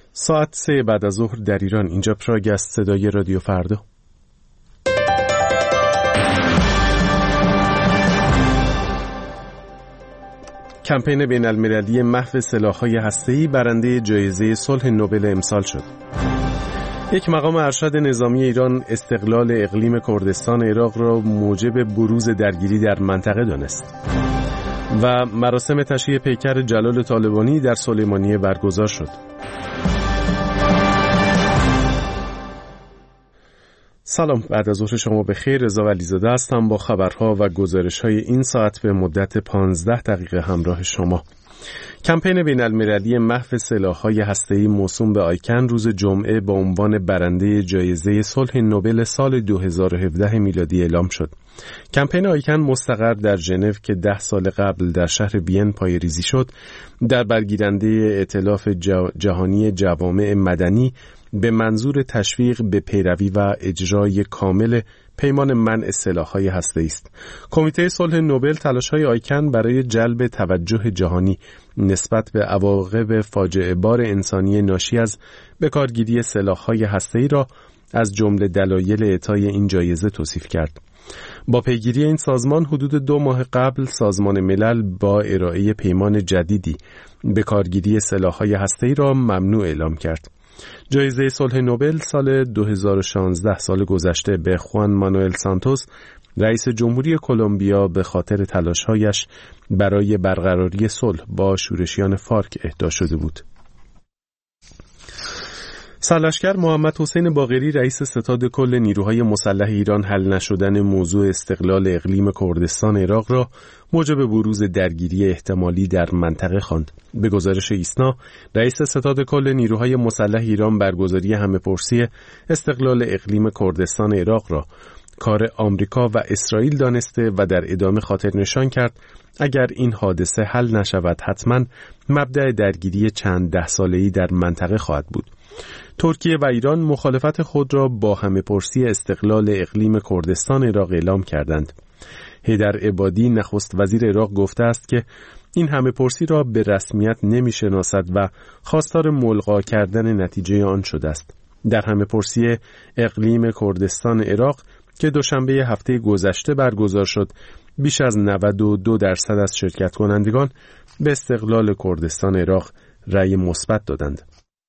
ساعت 3 بعد از ظهر در ایران. اینجا پراگ است، صدای رادیو فردا. کمپین بین‌المللی محو سلاح‌های هسته‌ای برنده جایزه صلح نوبل امسال شد. یک مقام ارشد نظامی ایران استقلال اقلیم کردستان عراق را موجب بروز درگیری در منطقه دانست. و مراسم تشییع پیکر جلال طالبانی در سلیمانیه برگزار شد. سلام، بعد از ظهر شما بخیر. رضا ولیزاده هستم با خبرها و گزارش‌های این ساعت به مدت 15 دقیقه همراه شما. کمپین بین‌المللی محو سلاح‌های هسته‌ای موسوم به آیکن روز جمعه با عنوان برنده جایزه صلح نوبل سال 2017 میلادی اعلام شد. کمپین آیکن مستقر در ژنو که 10 سال قبل در شهر وین پایه‌ریزی شد، در برگیرنده ائتلاف جهانی جوامع مدنی به منظور تشویق به پیروی و اجرای کامل پیمان منع سلاح‌های هسته‌ای است. کمیته صلح نوبل تلاش‌های آیکن برای جلب توجه جهانی نسبت به عواقب فاجعه بار انسانی ناشی از بکارگیری سلاح‌های هسته‌ای را از جمله دلایل اعطای این جایزه توصیف کرد. با پیگیری این سازمان حدود 2 ماه قبل سازمان ملل با ارائه پیمان جدیدی بکارگیری سلاح‌های هسته‌ای را ممنوع اعلام کرد. جایزه صلح نوبل سال 2016 سال گذشته به خوان مانوئل سانتوس رئیس جمهوری کلمبیا به خاطر تلاش‌هایش برای برقراری صلح با شورشیان فارک اهدا شده بود. سرلشکر محمد حسین باقری رئیس ستاد کل نیروهای مسلح ایران حل نشدن موضوع استقلال اقلیم کردستان عراق را موجب بروز درگیری احتمالی در منطقه خواند. به گزارش ایسنا، رئیس ستاد کل نیروهای مسلح ایران برگزاری همه‌پرسی استقلال اقلیم کردستان عراق را کار آمریکا و اسرائیل دانسته و در ادامه خاطر نشان کرد اگر این حادثه حل نشود حتما مبدأ درگیری چند 10 ساله‌ای در منطقه خواهد بود. ترکیه و ایران مخالفت خود را با همه‌پرسی استقلال اقلیم کردستان عراق اعلام کردند. حیدر عبادی نخست وزیر عراق گفته است که این همه‌پرسی را به رسمیت نمی‌شناسد و خواستار ملغا کردن نتیجه آن شده است. در همه‌پرسی اقلیم کردستان عراق که دوشنبه هفته گذشته برگزار شد، بیش از 92% از شرکت کنندگان به استقلال کردستان عراق رأی مثبت دادند.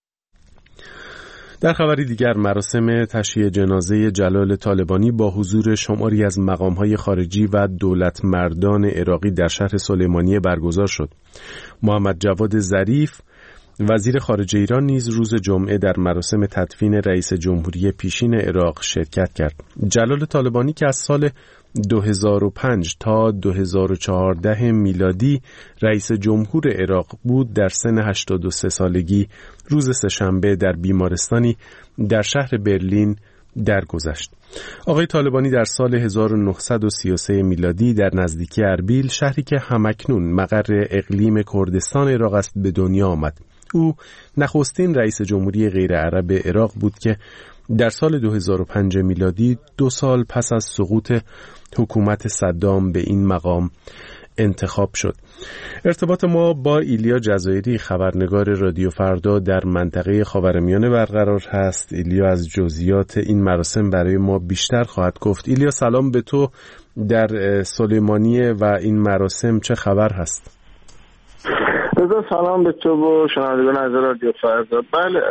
در خبری دیگر، مراسم تشییع جنازه جلال طالبانی با حضور شماری از مقام‌های خارجی و دولت مردان عراقی در شهر سلیمانیه برگزار شد. محمد جواد ظریف وزیر خارجه ایران نیز روز جمعه در مراسم تدفین رئیس جمهوری پیشین عراق شرکت کرد. جلال طالبانی که از سال 2005 تا 2014 میلادی رئیس جمهور عراق بود، در سن 83 سالگی روز سه‌شنبه در بیمارستانی در شهر برلین درگذشت. آقای طالبانی در سال 1933 میلادی در نزدیکی اربیل، شهری که همکنون مقر اقلیم کردستان عراق است، به دنیا آمد. او نخستین رئیس جمهوری غیر عرب عراق بود که در سال 2005 میلادی 2 سال پس از سقوط حکومت صدام به این مقام انتخاب شد. ارتباط ما با ایلیا جزایری، خبرنگار رادیو فردا در منطقه خاورمیانه برقرار هست. ایلیا از جزئیات این مراسم برای ما بیشتر خواهد گفت. ایلیا، سلام به تو. در سلیمانیه و این مراسم چه خبر هست؟ سلام به تو و شنوندگان از رادیو فردا. بله،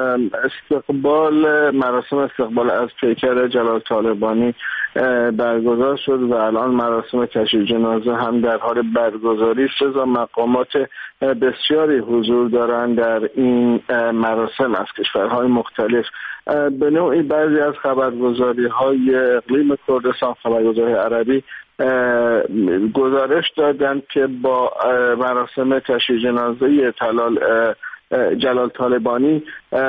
مراسم استقبال از پیکر جلال طالبانی برگزار شد و الان مراسم تشییع جنازه هم در حال برگزاری است و مقامات بسیاری حضور دارند در این مراسم از کشورهای مختلف. به نوعی بعضی از خبرگزاری‌های اقلیم کردستان، خبرگزاری عربی، گزارش دادند که با مراسم تشییع جنازه جلال طالبانی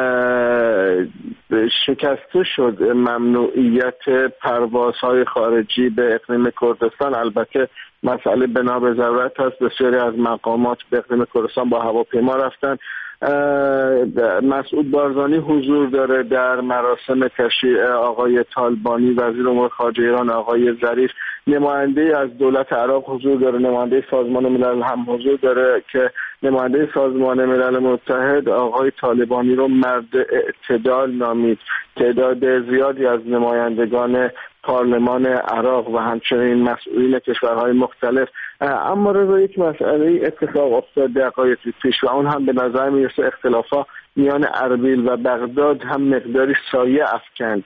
شکسته شد ممنوعیت پروازهای خارجی به اقلیم کردستان. البته مسئله بنا به ضرورت است. بسیاری از مقامات به اقلیم کردستان با هواپیما رفتن. مسعود بارزانی حضور داره در مراسم تشییع آقای طالبانی. وزیر امور خارجه ایران آقای ظریف، نماینده از دولت عراق حضور داره، نماینده سازمان ملل هم حضور داره که نماینده سازمان ملل متحد آقای طالبانی رو مرد اعتدال نامید. تعداد زیادی از نمایندگان پارلمان عراق و همچنین مسئولین کشورهای مختلف. اما رضا یک مسئله اتفاق افتاد دقایقی پیش و اون هم به نظر میرسه اختلافا میان اربیل و بغداد هم مقداری سایه افکند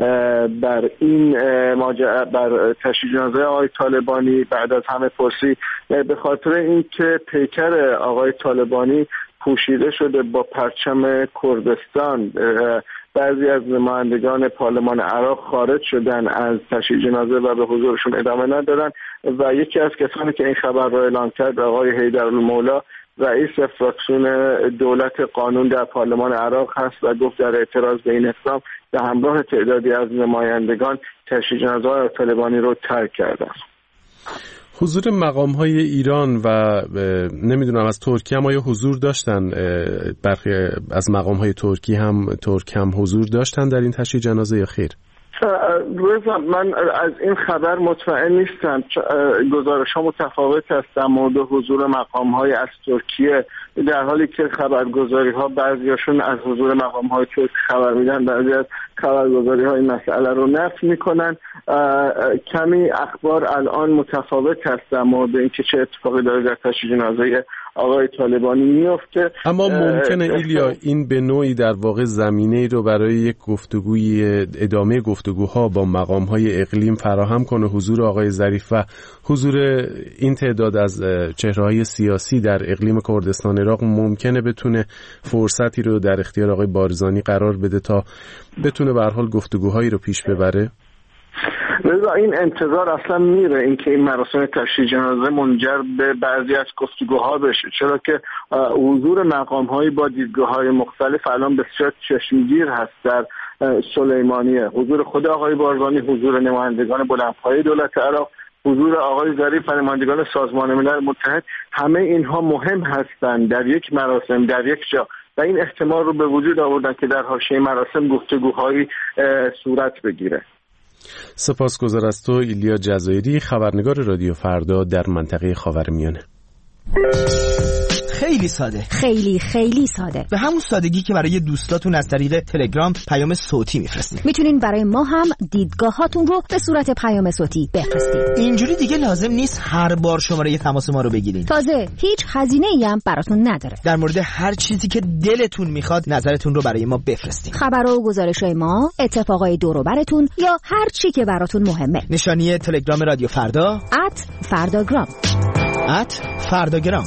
بر این ماجرا، بر تشییع جنازه آقای طالبانی بعد از همه پرسی، به خاطر اینکه پیکر آقای طالبانی پوشیده شده با پرچم کردستان. بعضی از نمایندگان پارلمان عراق خارج شدن از تشییع جنازه و به حضورشون ادامه ندادن و یکی از کسانی که این خبر را اعلام کرد آقای حیدرالمولا، رئیس فراکسیون دولت قانون در پارلمان عراق هست و گفت در اعتراض به این اقدام به همراه تعدادی از نمایندگان تشییع جنازه آقای طالبانی رو ترک کرده است. حضور مقام‌های ایران و نمیدونم از ترکیه هم آیا حضور داشتن؟ برخی از مقام‌های ترک هم حضور داشتن در این تشییع جنازه یا خیر؟ رضا، من از این خبر مطمئن نیستم. گزارش‌ها متفاوت است در مورد حضور مقام‌های از ترکیه، در حالی که خبرگزاری‌ها بعضیاشون از حضور مقام‌های ترک خبر میدن، بعضی از خبرگزاری‌ها این مسئله رو نفی میکنن. کمی اخبار الان متفاوت است در مورد اینکه چه اتفاقی داره در تشییع جنازه آقای طالبانی میفته. اما ممکنه ایلیا این به نوعی در واقع زمینه‌ای رو برای یک گفتگوی ادامه گفتگوها با مقام‌های اقلیم فراهم کنه. حضور آقای ظریف و حضور این تعداد از چهره‌های سیاسی در اقلیم کردستان عراق ممکنه بتونه فرصتی رو در اختیار آقای بارزانی قرار بده تا بتونه به هر حال گفتگوهایی رو پیش ببره. لذا این انتظار اصلا میره اینکه این مراسم تشییع جنازه منجر به بعضی از گفتگوها بشه، چرا که حضور مقام‌هایی با دیدگاه‌های مختلف الان بسیار چشمگیر هست در سلیمانیه. حضور خود آقای بارزانی، حضور نمایندگان بلندپایه دولت عراق، حضور آقای ظریف و نمایندگان سازمان ملل متحد، همه اینها مهم هستند در یک مراسم در یک جا و این احتمال رو به وجود آوردن که در حاشیه مراسم گفتگوهایی صورت بگیره. سپاسگزار از تو ایلیا جزایری، خبرنگار رادیو فردا در منطقه خاورمیانه. خیلی ساده، خیلی ساده، به همون سادگی که برای دوستاتون از طریق تلگرام پیام صوتی میفرستید. میتونین برای ما هم دیدگاهاتون رو به صورت پیام صوتی بفرستید. اینجوری دیگه لازم نیست هر بار شماره تماس ما رو بگیرین. تازه هیچ هزینه‌ای هم براتون نداره. در مورد هر چیزی که دلتون میخواد نظرتون رو برای ما بفرستید. خبرها و گزارش‌های ما، اتفاقای دور و براتون یا هر چی که براتون مهمه. نشانی تلگرام رادیو فردا @فرداگرام. @فرداگرام.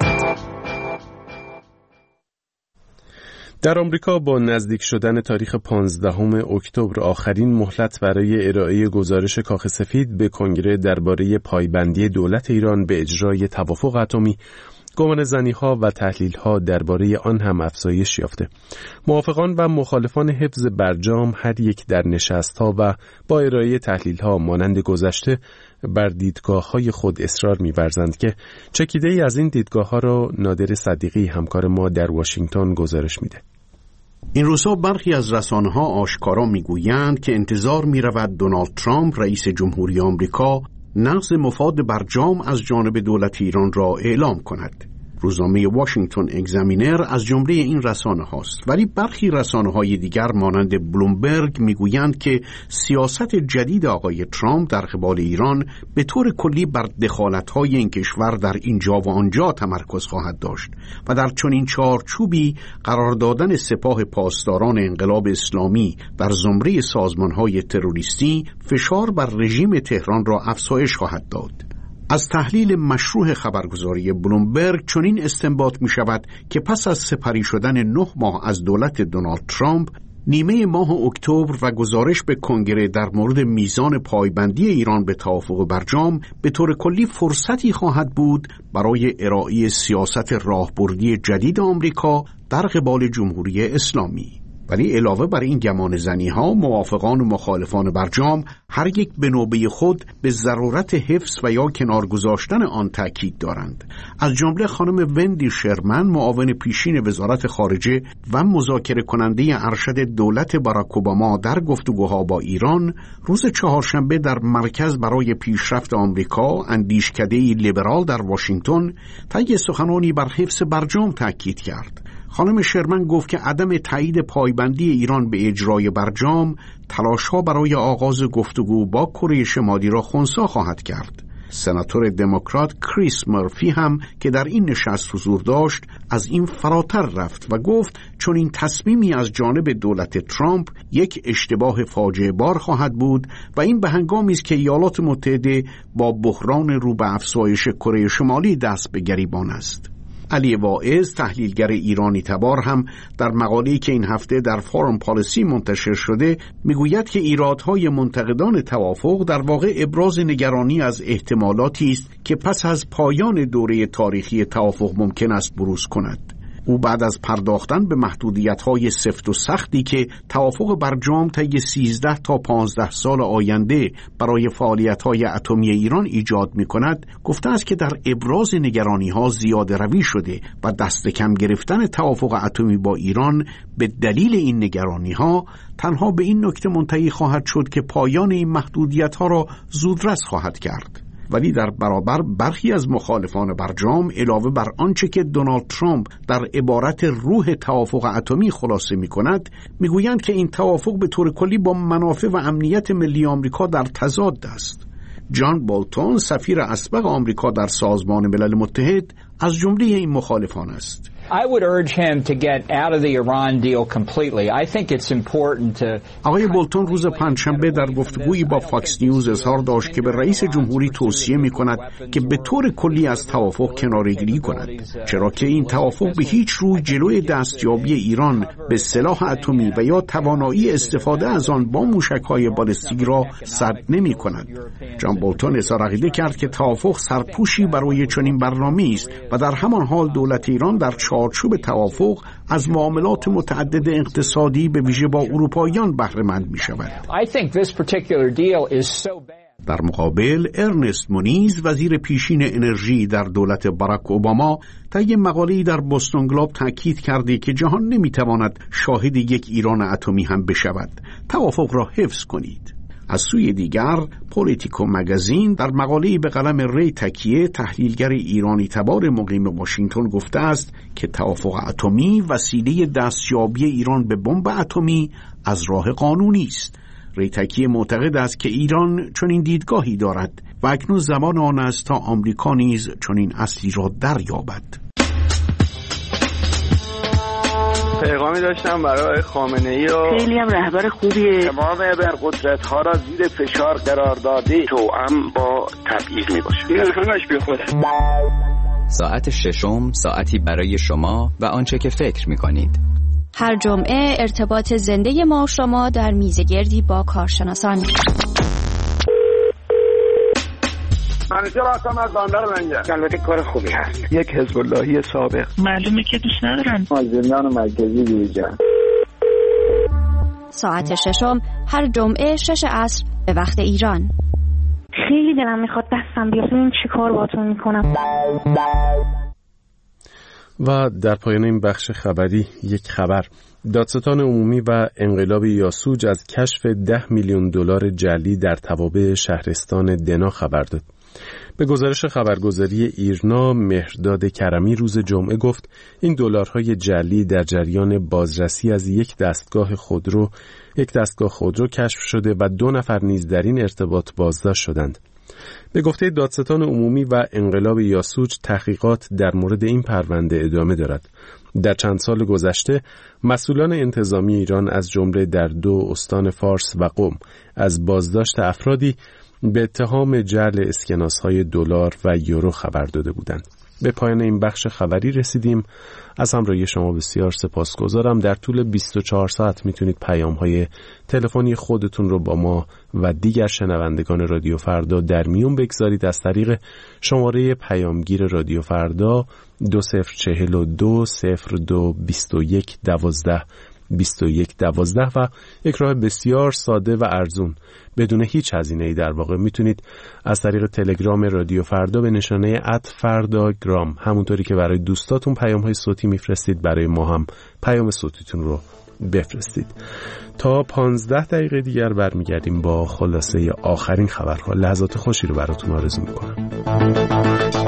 در آمریکا با نزدیک شدن تاریخ 15 اکتبر آخرین مهلت برای ارائه گزارش کاخ سفید به کنگره درباره پایبندی دولت ایران به اجرای توافق اتمی، گمانه‌زنی‌ها و تحلیل‌ها درباره آن هم افزایش یافته. موافقان و مخالفان حفظ برجام هر یک در نشست‌ها و با ارائه تحلیل‌ها مانند گذشته بر دیدگاه‌های خود اصرار می‌ورزند که چکیده‌ای از این دیدگاه‌ها را نادر صدیقی همکار ما در واشنگتن گزارش میده. این روزها برخی از رسانه‌ها آشکارا می‌گویند که انتظار می‌رود دونالد ترامپ رئیس جمهوری آمریکا نقض مفاد برجام از جانب دولت ایران را اعلام کند. روزنامه واشنگتن اگزامینر از جمله این رسانه هاست، ولی برخی رسانه های دیگر مانند بلومبرگ میگویند که سیاست جدید آقای ترامپ در قبال ایران به طور کلی بر دخالت های این کشور در اینجا و آنجا تمرکز خواهد داشت و در چنین چارچوبی قرار دادن سپاه پاسداران انقلاب اسلامی در زمره سازمان های تروریستی فشار بر رژیم تهران را افزایش خواهد داد. از تحلیل مشروع خبرگزاری بلومبرگ چنین استنباط می شود که پس از سپری شدن 9 ماه از دولت دونالد ترامپ، نیمه ماه اکتبر و گزارش به کنگره در مورد میزان پایبندی ایران به توافق برجام به طور کلی فرصتی خواهد بود برای ارائه سیاست راهبردی جدید آمریکا در قبال جمهوری اسلامی. ولی علاوه بر این گمان زنی ها، موافقان و مخالفان برجام هر یک به نوبه خود به ضرورت حفظ و یا کنار گذاشتن آن تاکید دارند. از جمله خانم وندی شرمن، معاون پیشین وزارت خارجه و مذاکره کننده ارشد دولت باراک اوباما در گفتگوها با ایران، روز چهارشنبه در مرکز برای پیشرفت آمریکا، اندیشکده لیبرال در واشنگتن، طی سخنرانی بر حفظ برجام تاکید کرد. خانم شرمن گفت که عدم تایید پایبندی ایران به اجرای برجام تلاش‌ها برای آغاز گفتگو با کره شمالی را خنثی خواهد کرد. سناتور دموکرات کریس مرفی هم که در این نشست حضور داشت از این فراتر رفت و گفت چون این تصمیمی از جانب دولت ترامپ یک اشتباه فاجعه بار خواهد بود و این به هنگامی است که ایالات متحده با بحران رو به افزایش کره شمالی دست به گریبان است. علی واعظ، تحلیلگر ایرانی تبار، هم در مقاله‌ای که این هفته در فارم پالیسی منتشر شده میگوید که ایرادهای منتقدان توافق در واقع ابراز نگرانی از احتمالاتی است که پس از پایان دوره تاریخی توافق ممکن است بروز کند. او بعد از پرداختن به محدودیت‌های سفت و سختی که توافق برجام طی 13 تا 15 سال آینده برای فعالیت‌های اتمی ایران ایجاد می‌کند، گفته است که در ابراز نگرانی‌ها زیاده روی شده و دست کم گرفتن توافق اتمی با ایران به دلیل این نگرانی‌ها تنها به این نکته منتهی خواهد شد که پایان این محدودیت‌ها را زودرس خواهد کرد. ولی در برابر برخی از مخالفان برجام علاوه بر آنچه که دونالد ترامپ در عبارت روح توافق اتمی خلاصه می‌کند، می‌گویند که این توافق به طور کلی با منافع و امنیت ملی آمریکا در تضاد است. جان بولتون، سفیر اسبق آمریکا در سازمان ملل متحد، از جمله این مخالفان است. I would urge him to get out of the Iran deal completely. I think it's important to آقای بولتون روز پنجشنبه در گفتگویی با فاکس نیوز اظهار داشت که به رئیس جمهوری توصیه می‌کند که به طور کلی از توافق کناره‌گیری کند، چرا که این توافق به هیچ روی جلوی دستیابی ایران به سلاح اتمی و یا توانایی استفاده از آن با موشک‌های بالستیک را سد نمی‌کند. جان بولتون اظهار عقیده کرد که توافق سرپوشی برای چنین برنامه‌ای است و در همان حال دولت ایران در چارچوب توافق از معاملات متعدد اقتصادی به ویژه با اروپاییان بهره مند می شود. در مقابل ارنست مونیز، وزیر پیشین انرژی در دولت باراک اوباما، طی مقاله‌ای در بوستون گلوب تاکید کرده که جهان نمی تواند شاهد یک ایران اتمی هم بشود. توافق را حفظ کنید. از سوی دیگر پولیتیکو مگزین در مقاله‌ای به قلم ری تکیه، تحلیلگر ایرانی تبار مقیم واشنگتن، گفته است که توافق اتمی وسیله دستیابی ایران به بمب اتمی از راه قانونی است. ری تکیه معتقد است که ایران چنین دیدگاهی دارد و اکنون زمان آن است تا آمریکا نیز چنین اصلی را دریابد. پیغامی داشتم برای خامنه‌ای و خیلی هم رهبر خوبیه. تمام ابرقدرت‌ها را زیر فشار قرار داده، توأم با تبعیض میباشه. این همش بی خود. ساعت ششم، ساعتی برای شما و آنچه که فکر می‌کنید. هر جمعه ارتباط زنده ما و شما در میزگردی با کارشناسان. منیجر هستم از بندر منجر. البته کار خوبی هست. یک حزب اللهی سابق. معلومه که دوست ندارن. زندان مرکزی دیجا. ساعت ششم هر جمعه 6 عصر به وقت ایران. خیلی دلم میخواد دستم بیاد ببینم چی کار باهاتون میکنم. و در پایان این بخش خبری یک خبر: دادستان عمومی و انقلاب یاسوج از کشف 10 میلیون دلار جعلی در توابع شهرستان دنا خبر داد. به گزارش خبرگزاری ایرنا، مهرداد کرمی روز جمعه گفت این دلارهای جعلی در جریان بازرسی از یک دستگاه خودرو کشف شده و 2 نفر نیز در این ارتباط بازداشت شدند. به گفته دادستان عمومی و انقلاب یاسوج، تحقیقات در مورد این پرونده ادامه دارد. در چند سال گذشته مسئولان انتظامی ایران از جمله در 2 استان فارس و قم از بازداشت افرادی به اتهام جعل اسکناس‌های دلار و یورو خبر داده بودند. به پایان این بخش خبری رسیدیم. از همراهی شما بسیار سپاسگزارم. در طول 24 ساعت میتونید پیام‌های تلفنی خودتون رو با ما و دیگر شنوندگان رادیو فردا در میون بگذارید از طریق شماره پیامگیر رادیو فردا 2042 02 21 12 2112 و یک راه بسیار ساده و ارزون بدون هیچ هزینه‌ای در واقع میتونید از طریق تلگرام رادیو فردا به نشانه @فرداگرام، همونطوری که برای دوستاتون پیام‌های صوتی میفرستید، برای ما هم پیام صوتیتون رو بفرستید. تا 15 دقیقه دیگر برمیگردیم با خلاصه آخرین خبرها. لحظات خوشی رو براتون آرزو میکنم.